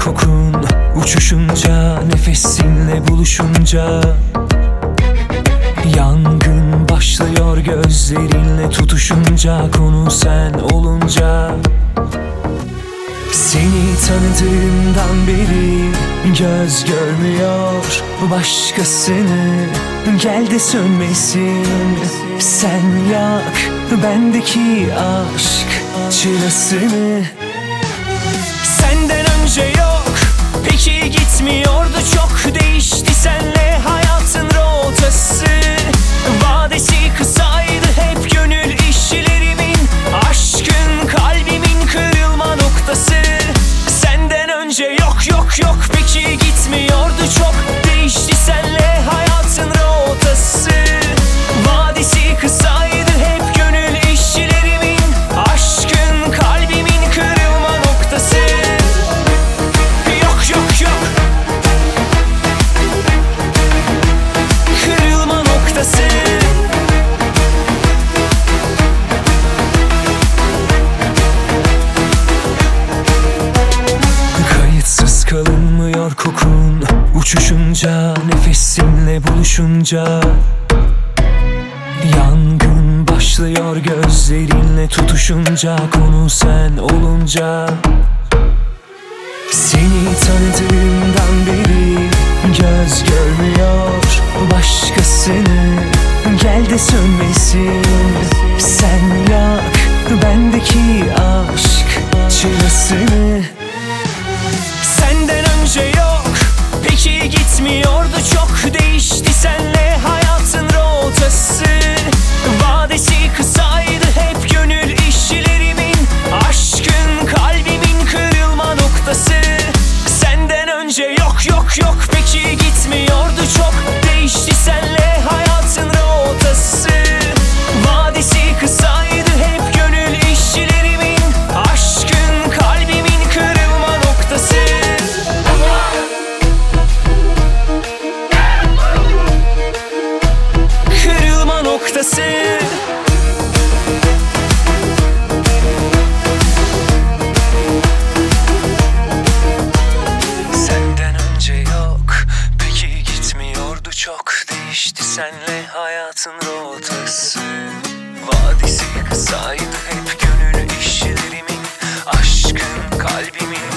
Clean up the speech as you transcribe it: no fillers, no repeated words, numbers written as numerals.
kokun uçuşunca, nefesinle buluşunca. Yangın başlıyor gözlerinle tutuşunca, konu sen olunca. Seni tanıdığımdan beri göz görmüyor başkasını. Gel de sönmesin, sen yak bendeki aşk çırasını. Senden önce yok, peki gitmiyordu çok. Değişti senle hayatın rotası. Vadesi kısaydı hep gönül işçilerimin. Aşkın kalbimin kırılma noktası. Senden önce yok yok yok, peki gitmiyordu çok. Değişti senle hayatın rotası. Vadesi kısaydı hep gönül işçilerimin. Aşkın kalbimin kırılma noktası. Yok yok yok, kırılma noktası. Kayıtsız kalınmıyor kokun uçuşunca, nefesinle buluşunca. Yangın başlıyor gözlerinle tutuşunca, konu sen olunca. Seni tanıdığımdan beri göz görmüyor başkasını. Gel de sönmesin, sen yak bendeki aşk çırasını. Senden önce yok, peki gitmiyordu çok. Değişti senle hayatın rotası. Vadesi kısaydı hep gönül işçilerimin. Aşkın kalbimin kırılma noktası. Senden önce yok yok yok, peki gitmiyordu çok. Değişti senle hayatın rotası. Vadesi kısaydı hep gönül işçilerimin. Aşkın kalbimin kırılma noktası. Kırılma noktası. Senden önce yok, peki gitmiyordu çok. Değişti senle hayatın rotası. Vadesi kısaydı hep gönül işçilerimin. Aşkın kalbimin